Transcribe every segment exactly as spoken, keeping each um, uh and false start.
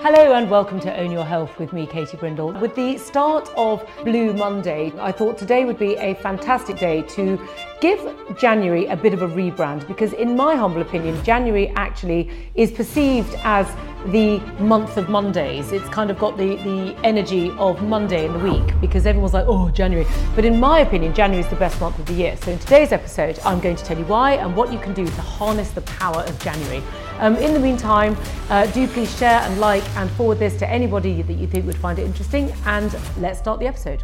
Hello and welcome to Own Your Health with me, Katie Brindle. With the start of Blue Monday, I thought today would be a fantastic day to give January a bit of a rebrand, because in my humble opinion, January actually is perceived as the month of Mondays. It's kind of got the, the energy of Monday in the week because everyone's like, oh, January. But in my opinion, January is the best month of the year. So in today's episode, I'm going to tell you why and what you can do to harness the power of January. Um, in the meantime, uh, do please share and like and forward this to anybody that you think would find it interesting, and let's start the episode.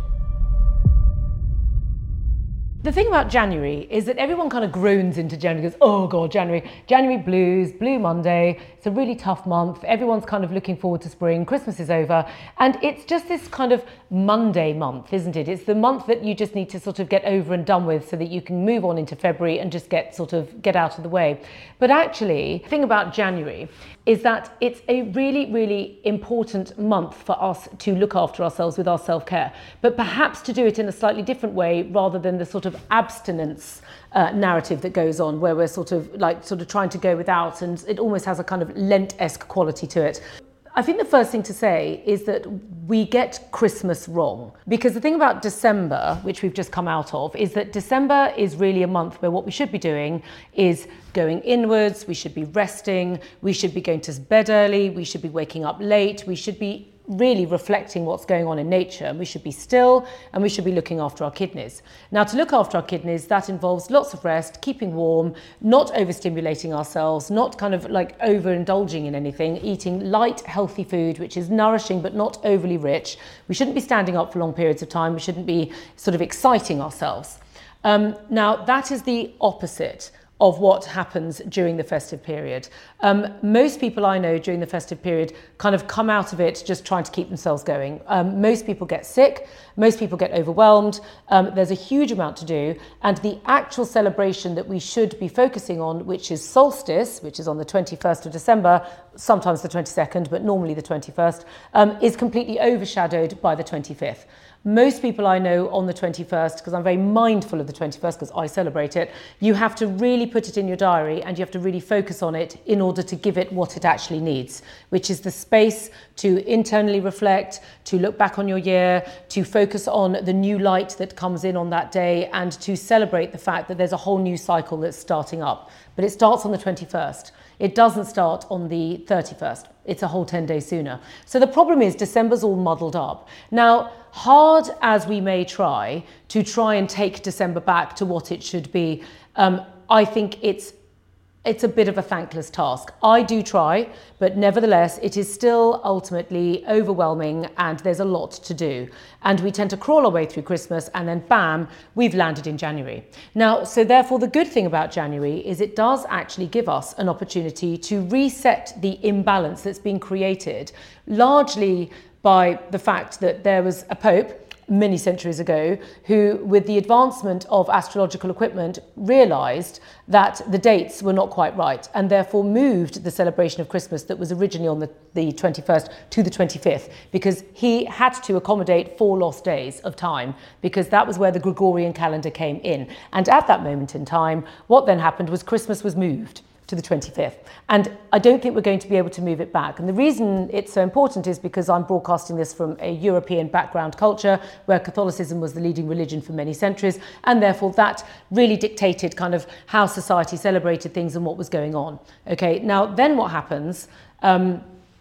The thing about January is that everyone kind of groans into January, goes, oh God, January, January blues, Blue Monday, it's a really tough month, everyone's kind of looking forward to spring, Christmas is over, and it's just this kind of Monday month, isn't it? It's the month that you just need to sort of get over and done with so that you can move on into February and just get sort of get out of the way. But actually, the thing about January is that it's a really, really important month for us to look after ourselves with our self-care, but perhaps to do it in a slightly different way rather than the sort of abstinence uh, narrative that goes on, where we're sort of like sort of trying to go without, and it almost has a kind of Lent-esque quality to it. I think the first thing to say is that we get Christmas wrong, because the thing about December, which we've just come out of, is that December is really a month where what we should be doing is going inwards, we should be resting, we should be going to bed early, we should be waking up late, we should be really reflecting what's going on in nature, and we should be still, and we should be looking after our kidneys. Now, to look after our kidneys, that involves lots of rest, keeping warm, not overstimulating ourselves, not kind of like overindulging in anything, eating light, healthy food, which is nourishing but not overly rich. We shouldn't be standing up for long periods of time. We shouldn't be sort of exciting ourselves. Um, now, that is the opposite of what happens during the festive period. Um, most people I know during the festive period kind of come out of it just trying to keep themselves going. Um, most people get sick, most people get overwhelmed, um, there's a huge amount to do, and the actual celebration that we should be focusing on, which is solstice, which is on the twenty-first of December, sometimes the twenty-second, but normally the twenty-first, um, is completely overshadowed by the twenty-fifth. Most people I know on the twenty-first, because I'm very mindful of the twenty-first because I celebrate it, you have to really put it in your diary and you have to really focus on it in order to give it what it actually needs, which is the space to internally reflect, to look back on your year, to focus on the new light that comes in on that day, and to celebrate the fact that there's a whole new cycle that's starting up. But it starts on the twenty-first. It doesn't start on the thirty-first. It's a whole ten days sooner. So the problem is December's all muddled up. Now, hard as we may try to try and take December back to what it should be, um, I think it's It's a bit of a thankless task. I do try, but nevertheless, it is still ultimately overwhelming and there's a lot to do. And we tend to crawl our way through Christmas and then bam, we've landed in January. Now, so therefore the good thing about January is it does actually give us an opportunity to reset the imbalance that's been created largely by the fact that there was a pope many centuries ago, who, with the advancement of astrological equipment, realised that the dates were not quite right and therefore moved the celebration of Christmas that was originally on the, the twenty-first to the twenty-fifth, because he had to accommodate four lost days of time, because that was where the Gregorian calendar came in. And at that moment in time, what then happened was Christmas was moved to the twenty-fifth. And I don't think we're going to be able to move it back. And the reason it's so important is because I'm broadcasting this from a European background culture where Catholicism was the leading religion for many centuries. And therefore that really dictated kind of how society celebrated things and what was going on. Okay, now then what happens um,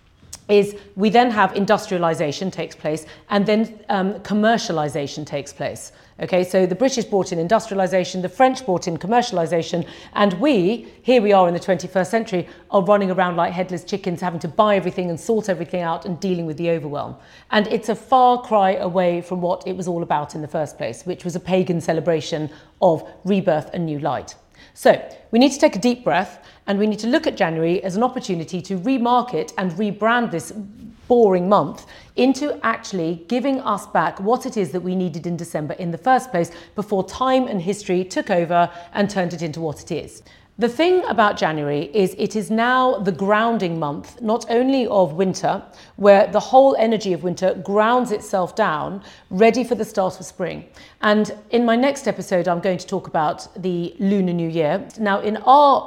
is we then have industrialization takes place, and then um, commercialization takes place. Okay, so the British brought in industrialization, the French brought in commercialization, and we, here we are in the twenty-first century, are running around like headless chickens, having to buy everything and sort everything out and dealing with the overwhelm. And it's a far cry away from what it was all about in the first place, which was a pagan celebration of rebirth and new light. So we need to take a deep breath, and we need to look at January as an opportunity to remarket and rebrand this boring month into actually giving us back what it is that we needed in December in the first place, before time and history took over and turned it into what it is. The thing about January is it is now the grounding month, not only of winter, where the whole energy of winter grounds itself down, ready for the start of spring. And in my next episode, I'm going to talk about the Lunar New Year. Now, in our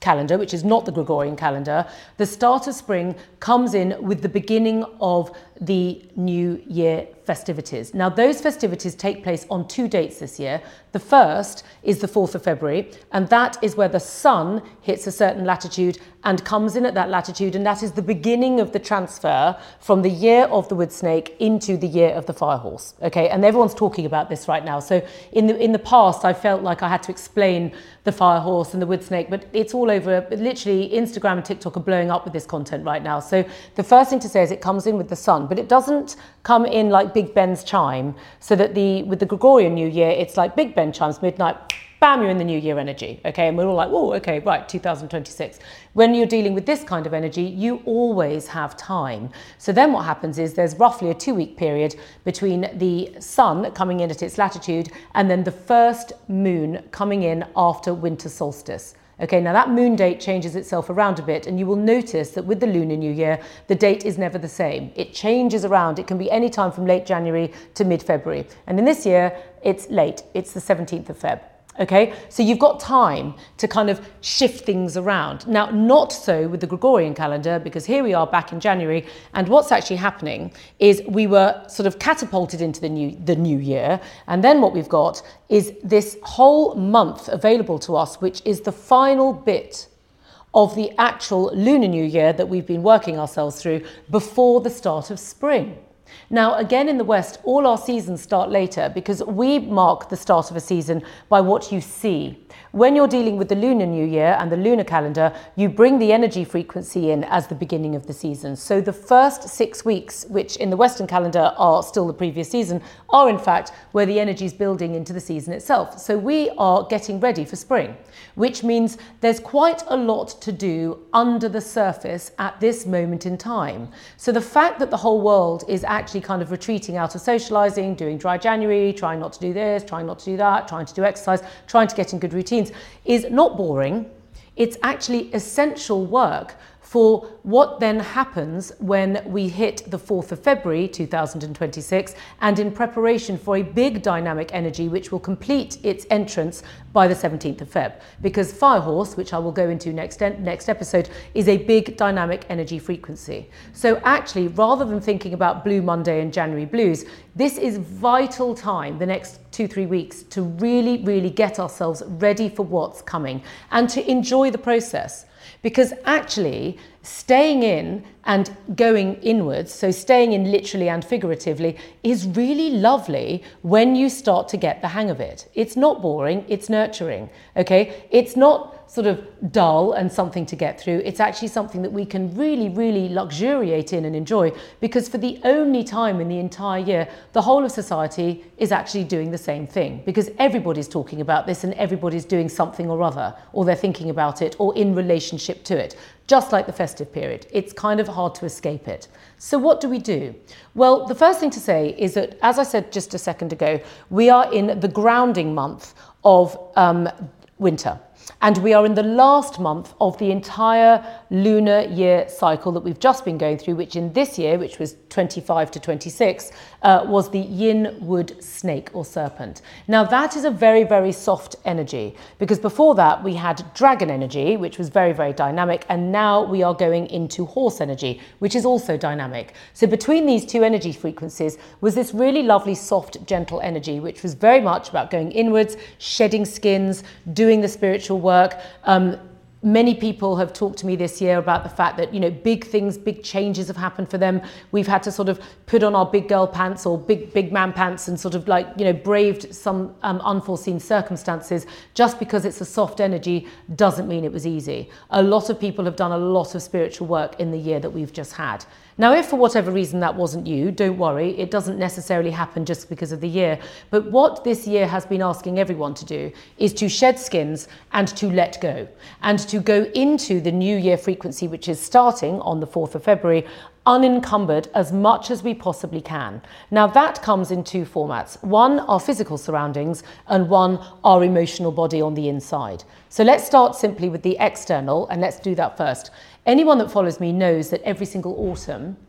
calendar, which is not the Gregorian calendar, the start of spring comes in with the beginning of the New Year festivities. Now, those festivities take place on two dates this year. The first is the fourth of February, and that is where the sun hits a certain latitude and comes in at that latitude, and that is the beginning of the transfer from the year of the wood snake into the year of the fire horse. Okay, and everyone's talking about this right now. So in the in the past, I felt like I had to explain the fire horse and the wood snake, but it's all over. Literally, Instagram and TikTok are blowing up with this content right now. So the first thing to say is it comes in with the sun, but it doesn't come in like Big Ben's chime, so that the with the Gregorian New Year, it's like Big Ben chimes, midnight, bam, you're in the New Year energy, okay? And we're all like, oh, okay, right, two thousand twenty-six. When you're dealing with this kind of energy, you always have time. So then what happens is there's roughly a two-week period between the sun coming in at its latitude and then the first moon coming in after winter solstice. Okay, now that moon date changes itself around a bit, and you will notice that with the Lunar New Year, the date is never the same. It changes around. It can be any time from late January to mid-February. And in this year, it's late. It's the seventeenth of February. Okay, so you've got time to kind of shift things around. Now, not so with the Gregorian calendar, because here we are back in January, and what's actually happening is we were sort of catapulted into the new the new year, and then what we've got is this whole month available to us, which is the final bit of the actual Lunar New Year that we've been working ourselves through before the start of spring. Now, again, in the West, all our seasons start later because we mark the start of a season by what you see. When you're dealing with the Lunar New Year and the lunar calendar, you bring the energy frequency in as the beginning of the season. So the first six weeks, which in the Western calendar are still the previous season, are in fact where the energy is building into the season itself. So we are getting ready for spring, which means there's quite a lot to do under the surface at this moment in time. So the fact that the whole world is actually kind of retreating out of socializing, doing dry January, trying not to do this, trying not to do that, trying to do exercise, trying to get in good routines, is not boring. It's actually essential work for what then happens when we hit the fourth of February two thousand twenty-six, and in preparation for a big dynamic energy which will complete its entrance by the seventeenth of February. Because Firehorse, which I will go into next, next episode, is a big dynamic energy frequency. So actually, rather than thinking about Blue Monday and January blues, this is vital time, the next two, three weeks, to really, really get ourselves ready for what's coming and to enjoy the process. Because actually, staying in and going inwards, so staying in literally and figuratively, is really lovely when you start to get the hang of it. It's not boring, it's nurturing, okay? It's not sort of dull and something to get through. It's actually something that we can really, really luxuriate in and enjoy, because for the only time in the entire year, the whole of society is actually doing the same thing, because everybody's talking about this and everybody's doing something or other, or they're thinking about it or in relationship to it. Just like the festive period, it's kind of hard to escape it. So what do we do? Well, the first thing to say is that, as I said just a second ago, we are in the grounding month of um, winter. And we are in the last month of the entire lunar year cycle that we've just been going through, which in this year, which was twenty-five to twenty-six, uh, was the yin wood snake or serpent. Now that is a very, very soft energy, because before that we had dragon energy, which was very, very dynamic. And now we are going into horse energy, which is also dynamic. So between these two energy frequencies was this really lovely, soft, gentle energy, which was very much about going inwards, shedding skins, doing the spiritual work. Um, Many people have talked to me this year about the fact that, you know, big things, big changes have happened for them. We've had to sort of put on our big girl pants or big, big man pants and sort of like, you know, braved some um, unforeseen circumstances. Just because it's a soft energy doesn't mean it was easy. A lot of people have done a lot of spiritual work in the year that we've just had. Now, if for whatever reason that wasn't you, don't worry, it doesn't necessarily happen just because of the year. But what this year has been asking everyone to do is to shed skins and to let go, and to go into the new year frequency, which is starting on the fourth of February, unencumbered as much as we possibly can. Now that comes in two formats. One, our physical surroundings, and one, our emotional body on the inside. So let's start simply with the external, and let's do that first. Anyone that follows me knows that every single autumn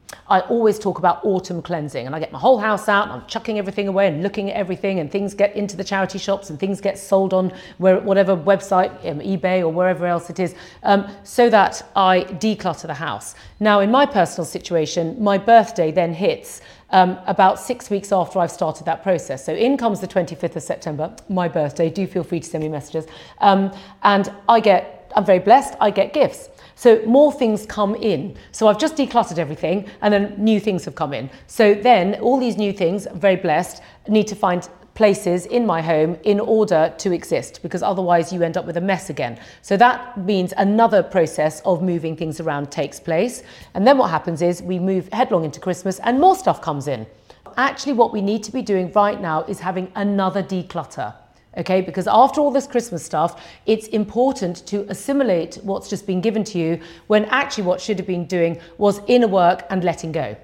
I always talk about autumn cleansing, and I get my whole house out and I'm chucking everything away and looking at everything, and things get into the charity shops and things get sold on where, whatever website, um, eBay or wherever else it is, um, so that I declutter the house. Now, in my personal situation, my birthday then hits um, about six weeks after I've started that process. So in comes the twenty-fifth of September, my birthday. Do feel free to send me messages. Um, and I get, I'm very blessed, I get gifts. So more things come in. So I've just decluttered everything and then new things have come in. So then all these new things, I'm very blessed, need to find places in my home in order to exist, because otherwise you end up with a mess again. So that means another process of moving things around takes place. And then what happens is we move headlong into Christmas and more stuff comes in. Actually, what we need to be doing right now is having another declutter. Okay, because after all this Christmas stuff, it's important to assimilate what's just been given to you, when actually what should have been doing was inner work and letting go.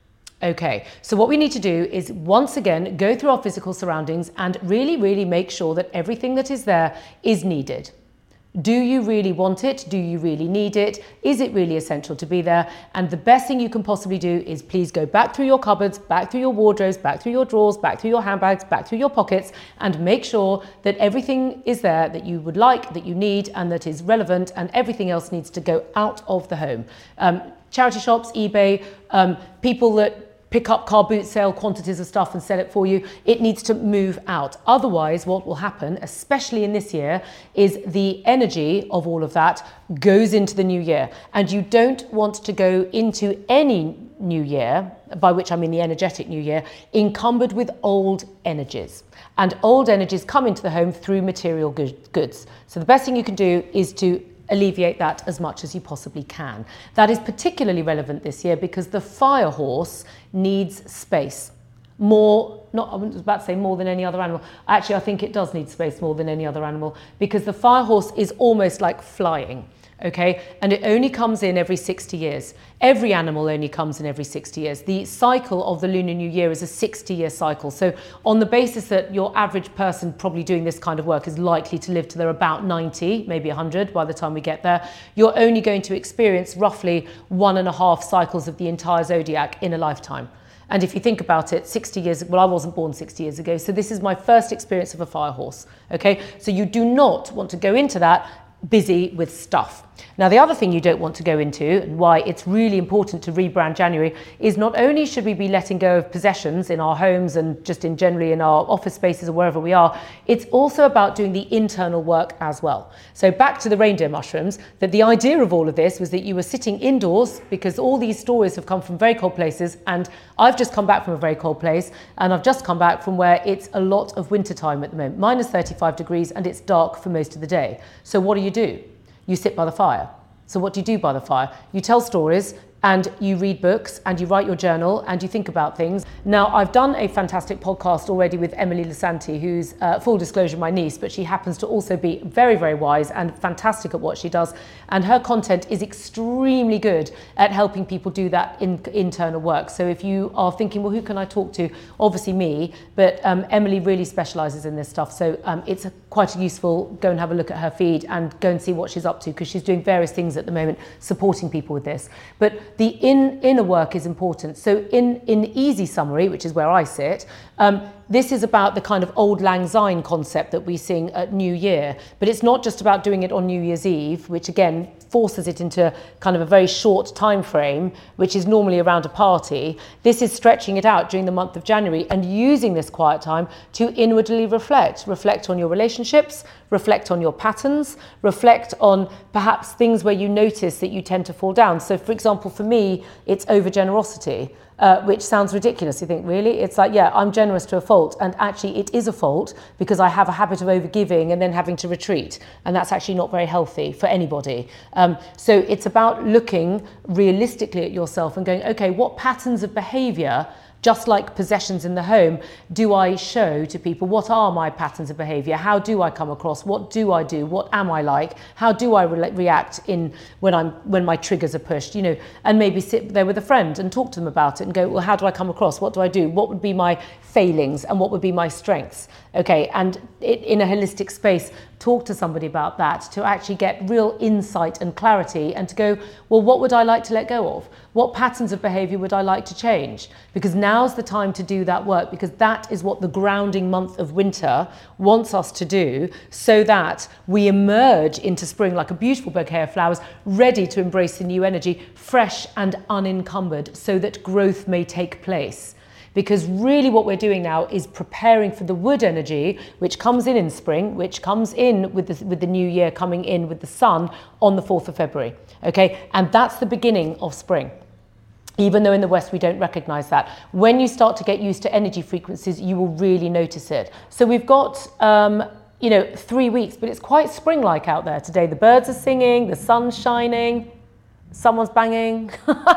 Okay, so what we need to do is once again go through our physical surroundings and really, really make sure that everything that is there is needed. Do you really want it? Do you really need it? Is it really essential to be there? And the best thing you can possibly do is please go back through your cupboards, back through your wardrobes, back through your drawers, back through your handbags, back through your pockets, and make sure that everything is there that you would like, that you need, and that is relevant, and everything else needs to go out of the home. Um, charity shops, eBay, um, people that pick up car boot sale quantities of stuff and sell it for you. It needs to move out. Otherwise, what will happen, especially in this year, is the energy of all of that goes into the new year. And you don't want to go into any new year, by which I mean the energetic new year, encumbered with old energies. And old energies come into the home through material goods. So the best thing you can do is to alleviate that as much as you possibly can. That is particularly relevant this year because the fire horse needs space. More, not, I was about to say more than any other animal. Actually, I think it does need space more than any other animal, because the fire horse is almost like flying. Okay, and it only comes in every sixty years. Every animal only comes in every sixty years. The cycle of the Lunar New Year is a sixty year cycle. So on the basis that your average person probably doing this kind of work is likely to live to their about ninety, maybe one hundred by the time we get there, you're only going to experience roughly one and a half cycles of the entire zodiac in a lifetime. And if you think about it, sixty years, well, I wasn't born sixty years ago, so this is my first experience of a fire horse. Okay, so you do not want to go into that busy with stuff. Now, the other thing you don't want to go into, and why it's really important to rebrand January, is not only should we be letting go of possessions in our homes and just in generally in our office spaces or wherever we are, it's also about doing the internal work as well. So back to the reindeer mushrooms, that the idea of all of this was that you were sitting indoors, because all these stories have come from very cold places, and I've just come back from a very cold place, and I've just come back from where it's a lot of winter time at the moment, minus thirty-five degrees, and it's dark for most of the day. So what do you do? You sit by the fire. So what do you do by the fire? You tell stories, and you read books, and you write your journal, and you think about things. Now, I've done a fantastic podcast already with Emily Lisanti, who's, uh, full disclosure, my niece, but she happens to also be very, very wise and fantastic at what she does. And her content is extremely good at helping people do that in, internal work. So if you are thinking, well, who can I talk to? Obviously me, but um, Emily really specialises in this stuff. So um, it's a, quite useful. Go and have a look at her feed and go and see what she's up to, because she's doing various things at the moment, supporting people with this. But the in, inner work is important. So in, in easy summary, which is where I sit, um, this is about the kind of Auld Lang Syne concept that we sing at New Year. But it's not just about doing it on New Year's Eve, which again forces it into kind of a very short time frame, which is normally around a party. This is stretching it out during the month of January and using this quiet time to inwardly reflect. Reflect on your relationships, reflect on your patterns, reflect on perhaps things where you notice that you tend to fall down. So for example, for me, it's over generosity. Uh, which sounds ridiculous. You think, really? It's like, yeah, I'm generous to a fault. And actually it is a fault, because I have a habit of overgiving and then having to retreat. And that's actually not very healthy for anybody. Um, so it's about looking realistically at yourself and going, okay, what patterns of behavior, just like possessions in the home, do I show to people? What are my patterns of behavior? How do I come across? What do I do? What am I like? How do I re- react in when I'm when my triggers are pushed? You know, and maybe sit there with a friend and talk to them about it and go, well, how do I come across? What do I do? What would be my failings and what would be my strengths? Okay, and it, in a holistic space, talk to somebody about that, to actually get real insight and clarity, and to go, well, what would I like to let go of? What patterns of behaviour would I like to change? Because now's the time to do that work, because that is what the grounding month of winter wants us to do, so that we emerge into spring like a beautiful bouquet of flowers, ready to embrace the new energy, fresh and unencumbered, so that growth may take place. Because really what we're doing now is preparing for the wood energy, which comes in in spring, which comes in with the, with the new year coming in with the sun on the fourth of February. Okay, and that's the beginning of spring. Even though in the West we don't recognise that. When you start to get used to energy frequencies, you will really notice it. So we've got, um, you know, three weeks, but it's quite spring-like out there today. The birds are singing, the sun's shining, someone's banging.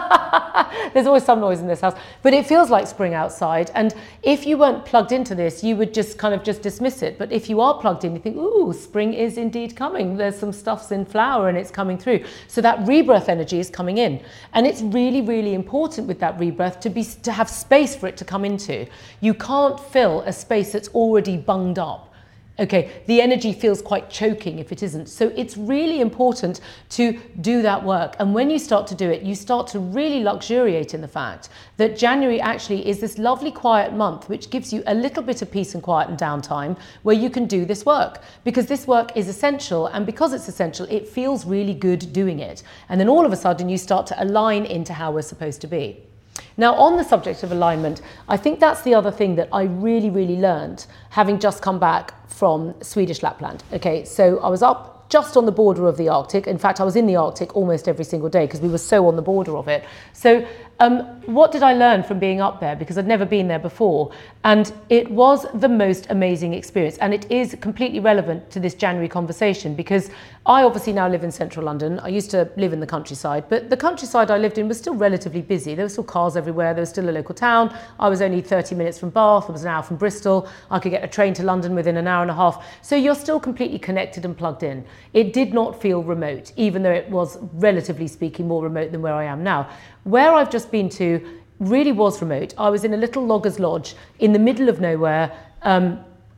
There's always some noise in this house, but it feels like spring outside. And if you weren't plugged into this, you would just kind of just dismiss it. But if you are plugged in, you think, ooh, spring is indeed coming. There's some stuff's in flower and it's coming through. So that rebirth energy is coming in. And it's really, really important with that rebirth to be to have space for it to come into. You can't fill a space that's already bunged up. Okay, the energy feels quite choking if it isn't. So it's really important to do that work. And when you start to do it, you start to really luxuriate in the fact that January actually is this lovely quiet month, which gives you a little bit of peace and quiet and downtime where you can do this work, because this work is essential. And because it's essential, it feels really good doing it. And then all of a sudden you start to align into how we're supposed to be. Now, on the subject of alignment, I think that's the other thing that I really, really learned having just come back from Swedish Lapland. Okay, so I was up just on the border of the Arctic. In fact, I was in the Arctic almost every single day because we were so on the border of it. So um, what did I learn from being up there? Because I'd never been there before. And it was the most amazing experience. And it is completely relevant to this January conversation, because I obviously now live in central London. I used to live in the countryside, but the countryside I lived in was still relatively busy. There were still cars everywhere. There was still a local town. I was only thirty minutes from Bath. I was an hour from Bristol. I could get a train to London within an hour and a half. So you're still completely connected and plugged in. It did not feel remote, even though it was, relatively speaking, more remote than where I am now. Where I've just been to really was remote. I was in a little logger's lodge in the middle of nowhere, um,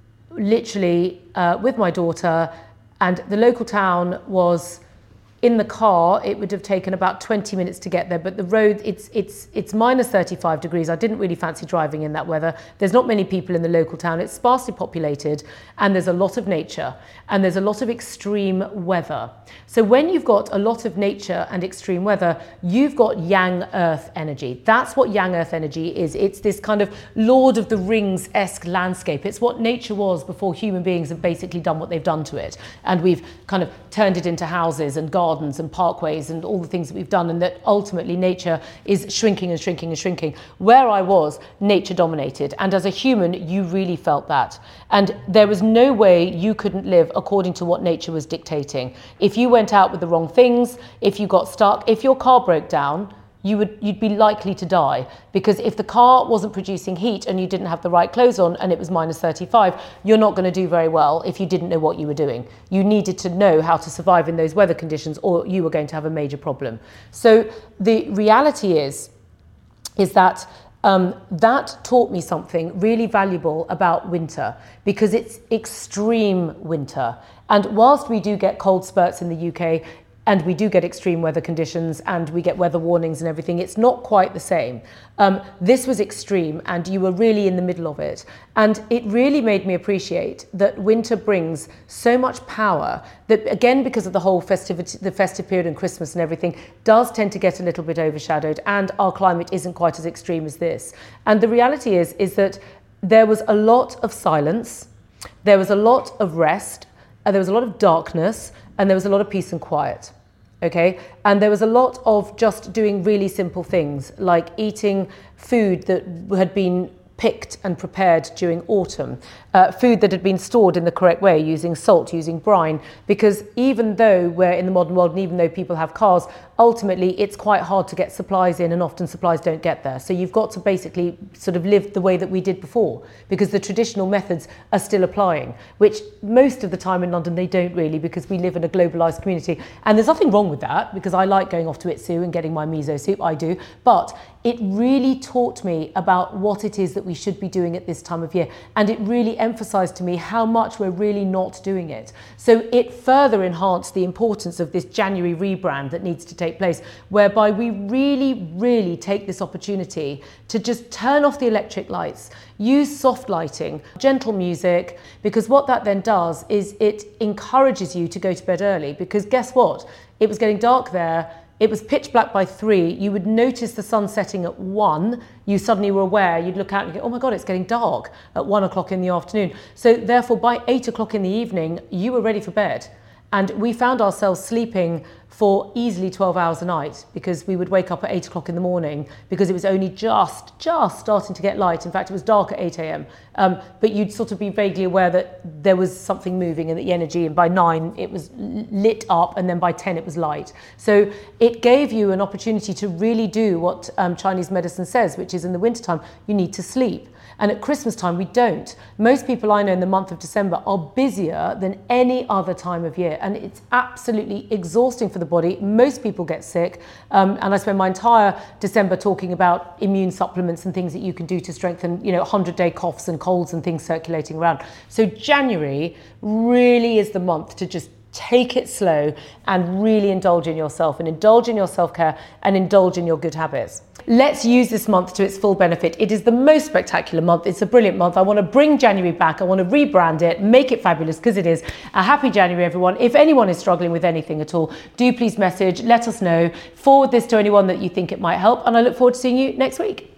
literally uh, with my daughter, and the local town was in the car. It would have taken about twenty minutes to get there, but the road, it's it's it's minus thirty-five degrees. I didn't really fancy driving in that weather. There's not many people in the local town. It's sparsely populated, and there's a lot of nature, and there's a lot of extreme weather. So when you've got a lot of nature and extreme weather, you've got yang earth energy. That's what yang earth energy is. It's this kind of Lord of the Rings-esque landscape. It's what nature was before human beings have basically done what they've done to it, and we've kind of turned it into houses and gardens and parkways and all the things that we've done, and that ultimately nature is shrinking and shrinking and shrinking. Where I was, nature dominated, and as a human you really felt that, and there was no way you couldn't live according to what nature was dictating. If you went out with the wrong things, if you got stuck, if your car broke down, you would you'd be likely to die, because if the car wasn't producing heat and you didn't have the right clothes on and it was minus thirty-five, you're not going to do very well if you didn't know what you were doing. You needed to know how to survive in those weather conditions, or you were going to have a major problem. So the reality is is that um, that taught me something really valuable about winter, because it's extreme winter. And whilst we do get cold spurts in the U K, and we do get extreme weather conditions, and we get weather warnings and everything, it's not quite the same. Um, this was extreme, and you were really in the middle of it. And it really made me appreciate that winter brings so much power that, again, because of the whole festivity, the festive period and Christmas and everything, does tend to get a little bit overshadowed, and our climate isn't quite as extreme as this. And the reality is, is that there was a lot of silence, there was a lot of rest, and there was a lot of darkness, and there was a lot of peace and quiet, okay? And there was a lot of just doing really simple things, like eating food that had been picked and prepared during autumn, uh, food that had been stored in the correct way, using salt, using brine, because even though we're in the modern world and even though people have cars, ultimately it's quite hard to get supplies in, and often supplies don't get there. So you've got to basically sort of live the way that we did before, because the traditional methods are still applying, which most of the time in London they don't really, because we live in a globalised community. And there's nothing wrong with that, because I like going off to Itsu and getting my miso soup, I do. But it really taught me about what it is that we should be doing at this time of year. And it really emphasised to me how much we're really not doing it. So it further enhanced the importance of this January rebrand that needs to take place, whereby we really, really take this opportunity to just turn off the electric lights, use soft lighting, gentle music, because what that then does is it encourages you to go to bed early, because guess what? It was getting dark there. It was pitch black by three. You would notice the sun setting at one. You suddenly were aware. You'd look out and go, oh my God, it's getting dark at one o'clock in the afternoon. So therefore, by eight o'clock in the evening, you were ready for bed. And we found ourselves sleeping for easily twelve hours a night, because we would wake up at eight o'clock in the morning, because it was only just, just starting to get light. In fact, it was dark at eight a.m. Um, but you'd sort of be vaguely aware that there was something moving in the energy, and by nine it was lit up, and then by ten it was light. So it gave you an opportunity to really do what um, Chinese medicine says, which is in the wintertime, you need to sleep. And at Christmas time, we don't. Most people I know in the month of December are busier than any other time of year. And it's absolutely exhausting for the body. Most people get sick. Um, and I spend my entire December talking about immune supplements and things that you can do to strengthen, you know, hundred-day coughs and colds and things circulating around. So January really is the month to just take it slow and really indulge in yourself, and indulge in your self-care, and indulge in your good habits. Let's use this month to its full benefit. It is the most spectacular month. It's a brilliant month. I want to bring January back. I want to rebrand it, make it fabulous, because it is. A happy January, everyone. If anyone is struggling with anything at all, do please message, let us know, forward this to anyone that you think it might help, and I look forward to seeing you next week.